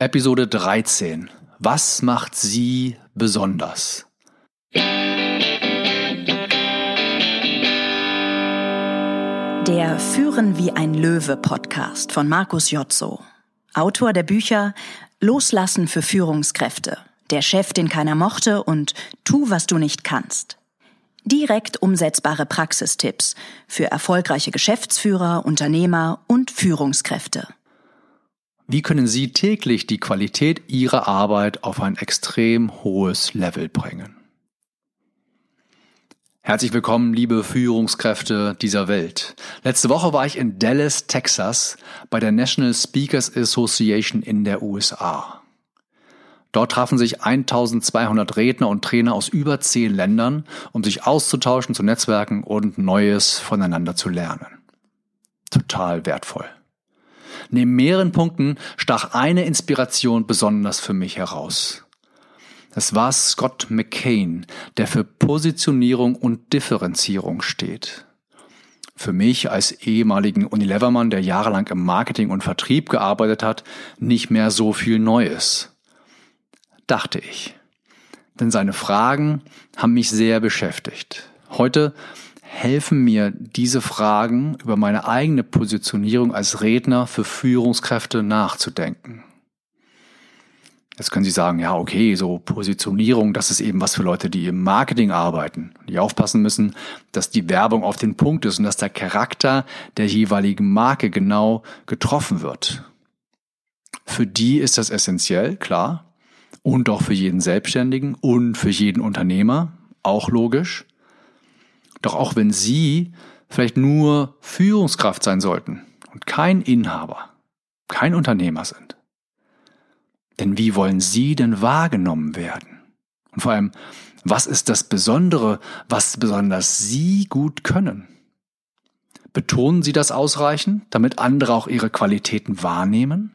Episode 13. Was macht Sie besonders? Der Führen wie ein Löwe Podcast von Markus Jotzo. Autor der Bücher Loslassen für Führungskräfte, Der Chef, den keiner mochte und Tu, was du nicht kannst. Direkt umsetzbare Praxistipps für erfolgreiche Geschäftsführer, Unternehmer und Führungskräfte. Wie können Sie täglich die Qualität Ihrer Arbeit auf ein extrem hohes Level bringen? Herzlich willkommen, liebe Führungskräfte dieser Welt. Letzte Woche war ich in Dallas, Texas, bei der National Speakers Association in der USA. Dort trafen sich 1200 Redner und Trainer aus über 10 Ländern, um sich auszutauschen, zu netzwerken und Neues voneinander zu lernen. Total wertvoll. Neben mehreren Punkten stach eine Inspiration besonders für mich heraus. Es war Scott McKain, der für Positionierung und Differenzierung steht. Für mich als ehemaligen Unilever-Mann, der jahrelang im Marketing und Vertrieb gearbeitet hat, nicht mehr so viel Neues, dachte ich. Denn seine Fragen haben mich sehr beschäftigt. Heute helfen mir diese Fragen über meine eigene Positionierung als Redner für Führungskräfte nachzudenken. Jetzt können Sie sagen, ja okay, so Positionierung, das ist eben was für Leute, die im Marketing arbeiten, die aufpassen müssen, dass die Werbung auf den Punkt ist und dass der Charakter der jeweiligen Marke genau getroffen wird. Für die ist das essentiell, klar, und auch für jeden Selbstständigen und für jeden Unternehmer, auch logisch. Doch auch wenn Sie vielleicht nur Führungskraft sein sollten und kein Inhaber, kein Unternehmer sind, denn wie wollen Sie denn wahrgenommen werden? Und vor allem, was ist das Besondere, was besonders Sie gut können? Betonen Sie das ausreichend, damit andere auch Ihre Qualitäten wahrnehmen?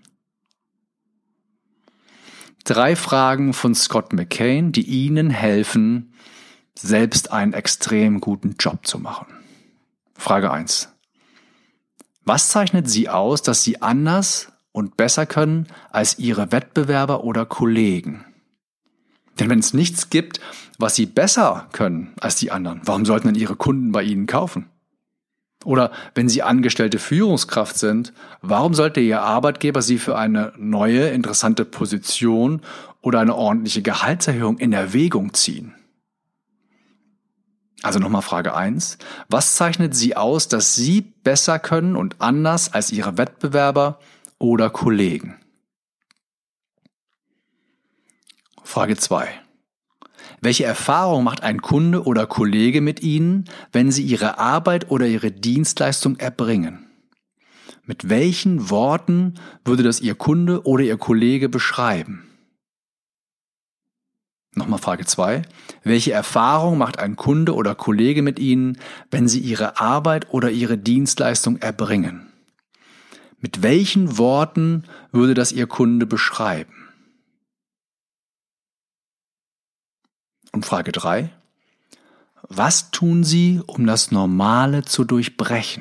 3 Fragen von Scott McKain, die Ihnen helfen, selbst einen extrem guten Job zu machen. Frage 1. Was zeichnet Sie aus, dass Sie anders und besser können als Ihre Wettbewerber oder Kollegen? Denn wenn es nichts gibt, was Sie besser können als die anderen, warum sollten dann Ihre Kunden bei Ihnen kaufen? Oder wenn Sie angestellte Führungskraft sind, warum sollte Ihr Arbeitgeber Sie für eine neue, interessante Position oder eine ordentliche Gehaltserhöhung in Erwägung ziehen? Also nochmal Frage 1. Was zeichnet Sie aus, dass Sie besser können und anders als Ihre Wettbewerber oder Kollegen? Frage 2. Welche Erfahrung macht ein Kunde oder Kollege mit Ihnen, wenn Sie Ihre Arbeit oder Ihre Dienstleistung erbringen? Mit welchen Worten würde das Ihr Kunde oder Ihr Kollege beschreiben? Nochmal Frage 2. Welche Erfahrung macht ein Kunde oder Kollege mit Ihnen, wenn Sie Ihre Arbeit oder Ihre Dienstleistung erbringen? Mit welchen Worten würde das Ihr Kunde beschreiben? Und Frage 3. Was tun Sie, um das Normale zu durchbrechen?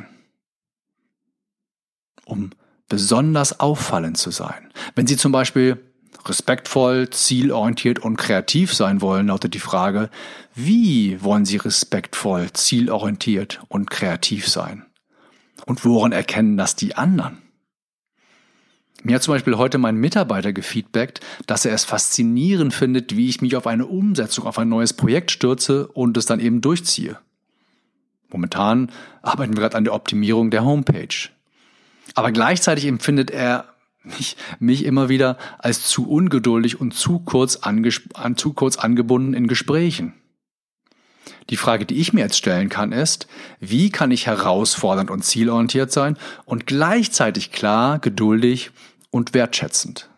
Um besonders auffallend zu sein. Wenn Sie zum Beispiel respektvoll, zielorientiert und kreativ sein wollen, lautet die Frage, wie wollen Sie respektvoll, zielorientiert und kreativ sein? Und woran erkennen das die anderen? Mir hat zum Beispiel heute mein Mitarbeiter gefeedbackt, dass er es faszinierend findet, wie ich mich auf eine Umsetzung, auf ein neues Projekt stürze und es dann eben durchziehe. Momentan arbeiten wir gerade an der Optimierung der Homepage. Aber gleichzeitig empfindet er mich immer wieder als zu ungeduldig und zu kurz angebunden in Gesprächen. Die Frage, die ich mir jetzt stellen kann, ist, wie kann ich herausfordernd und zielorientiert sein und gleichzeitig klar, geduldig und wertschätzend?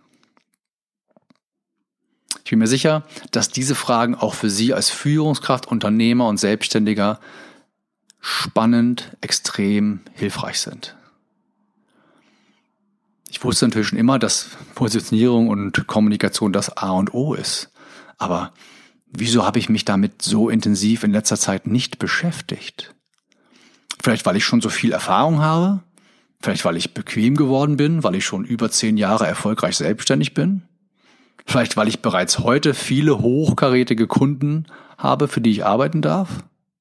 Ich bin mir sicher, dass diese Fragen auch für Sie als Führungskraft, Unternehmer und Selbstständiger spannend, extrem hilfreich sind. Ich wusste natürlich schon immer, dass Positionierung und Kommunikation das A und O ist. Aber wieso habe ich mich damit so intensiv in letzter Zeit nicht beschäftigt? Vielleicht, weil ich schon so viel Erfahrung habe? Vielleicht, weil ich bequem geworden bin, weil ich schon über 10 Jahre erfolgreich selbstständig bin? Vielleicht, weil ich bereits heute viele hochkarätige Kunden habe, für die ich arbeiten darf?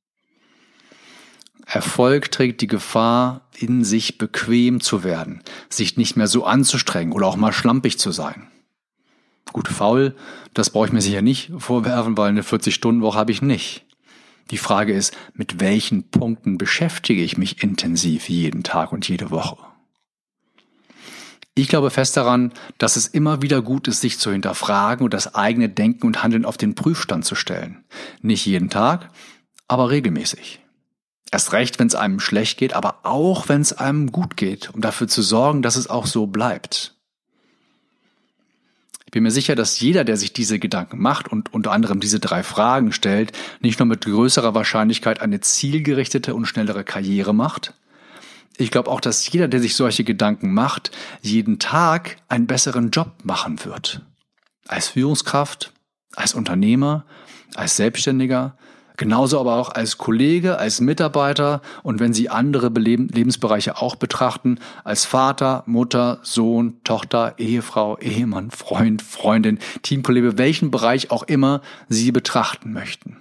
Erfolg trägt die Gefahr, in sich bequem zu werden, sich nicht mehr so anzustrengen oder auch mal schlampig zu sein. Gut, faul, das brauche ich mir sicher nicht vorwerfen, weil eine 40-Stunden-Woche habe ich nicht. Die Frage ist, mit welchen Punkten beschäftige ich mich intensiv jeden Tag und jede Woche? Ich glaube fest daran, dass es immer wieder gut ist, sich zu hinterfragen und das eigene Denken und Handeln auf den Prüfstand zu stellen. Nicht jeden Tag, aber regelmäßig. Erst recht, wenn es einem schlecht geht, aber auch, wenn es einem gut geht, um dafür zu sorgen, dass es auch so bleibt. Ich bin mir sicher, dass jeder, der sich diese Gedanken macht und unter anderem diese 3 Fragen stellt, nicht nur mit größerer Wahrscheinlichkeit eine zielgerichtete und schnellere Karriere macht. Ich glaube auch, dass jeder, der sich solche Gedanken macht, jeden Tag einen besseren Job machen wird. Als Führungskraft, als Unternehmer, als Selbstständiger, genauso aber auch als Kollege, als Mitarbeiter und wenn Sie andere Lebensbereiche auch betrachten, als Vater, Mutter, Sohn, Tochter, Ehefrau, Ehemann, Freund, Freundin, Teamkollege, welchen Bereich auch immer Sie betrachten möchten.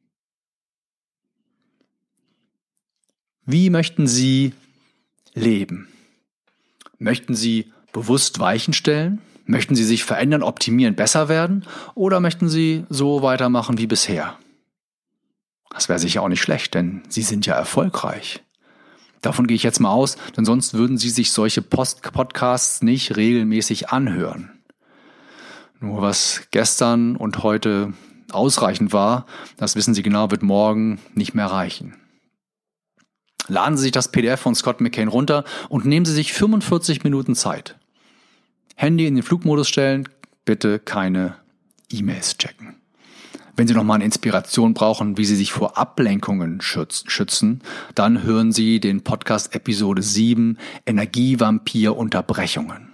Wie möchten Sie leben? Möchten Sie bewusst Weichen stellen? Möchten Sie sich verändern, optimieren, besser werden? Oder möchten Sie so weitermachen wie bisher? Das wäre sicher auch nicht schlecht, denn Sie sind ja erfolgreich. Davon gehe ich jetzt mal aus, denn sonst würden Sie sich solche Podcasts nicht regelmäßig anhören. Nur was gestern und heute ausreichend war, das wissen Sie genau, wird morgen nicht mehr reichen. Laden Sie sich das PDF von Scott McKain runter und nehmen Sie sich 45 Minuten Zeit. Handy in den Flugmodus stellen, bitte keine E-Mails checken. Wenn Sie nochmal eine Inspiration brauchen, wie Sie sich vor Ablenkungen schützen, dann hören Sie den Podcast Episode 7 Energievampir-Unterbrechungen.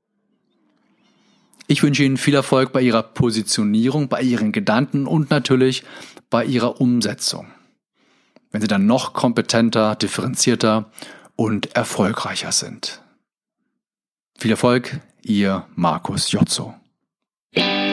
Ich wünsche Ihnen viel Erfolg bei Ihrer Positionierung, bei Ihren Gedanken und natürlich bei Ihrer Umsetzung. Wenn Sie dann noch kompetenter, differenzierter und erfolgreicher sind. Viel Erfolg, Ihr Markus Jotzo.